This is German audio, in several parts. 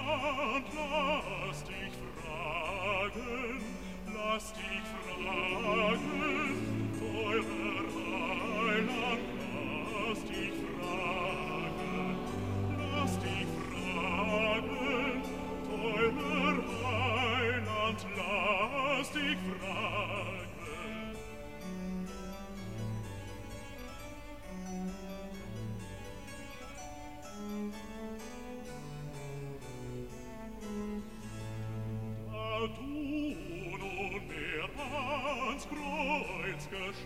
lass dich fragen, teurer Heiland, lass dich fragen, teurer Heiland, lass dich fragen. Da du nunmehr ans Kreuz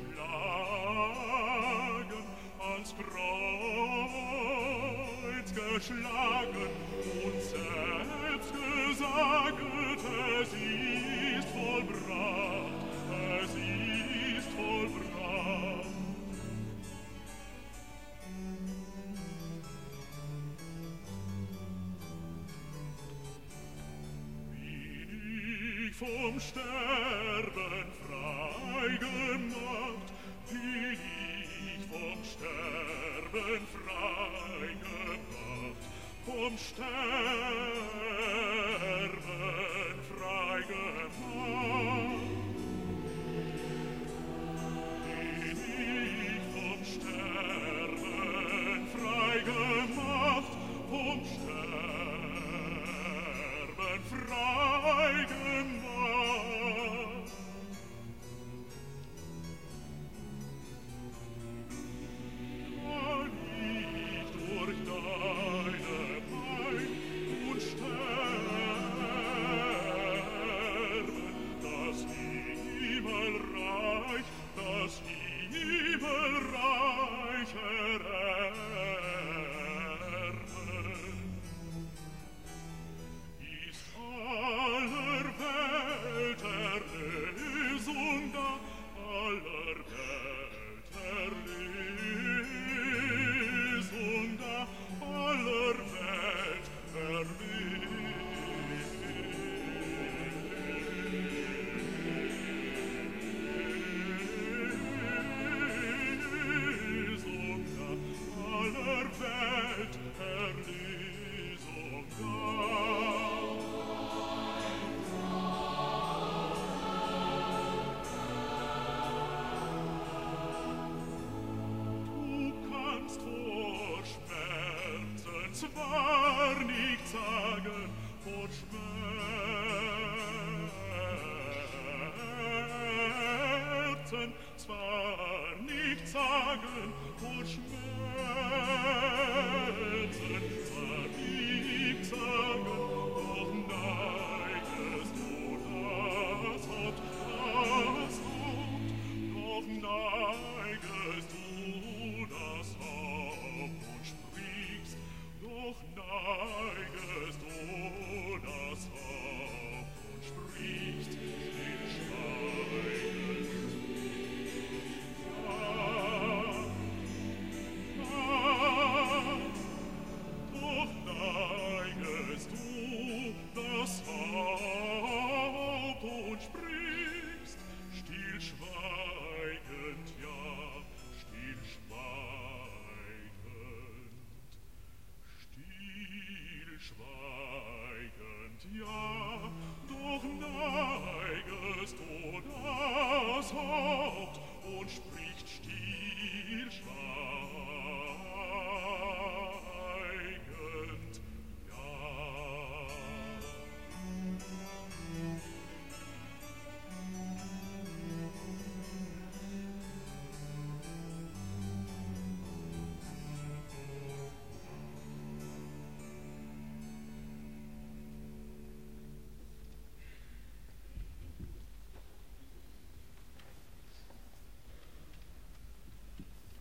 geschlagen und selbst gesaget, es ist vollbracht, es ist vollbracht. Vom Sterben frei gemacht, bin ich vom Sterben frei gemacht, vom Sterben frei gemacht. Bin ich vom Sterben frei gemacht, vom Sterben frei gemacht. Kann ich durch deine Pein und sterben, das Himmelreich ererben. Ist aller Welt Erlösung da, aller Welt Erlösung da, aller Welt Erlösung da, aller Welt Erlösung da. Vor Schmerzen zwar nicht sagen, vor Schmerzen zwar nicht sagen, vor Schmerzen zwar nicht sagen, doch neigest du das Haupt, doch neigest du das Haupt und sprichst, doch neigest du das Haupt und sprichst, stillschweigend. Doch neigest du das Haupt und sprichst, stillschweigend, ja, stillschweigend, ja, doch neigest du das Haupt und sprichst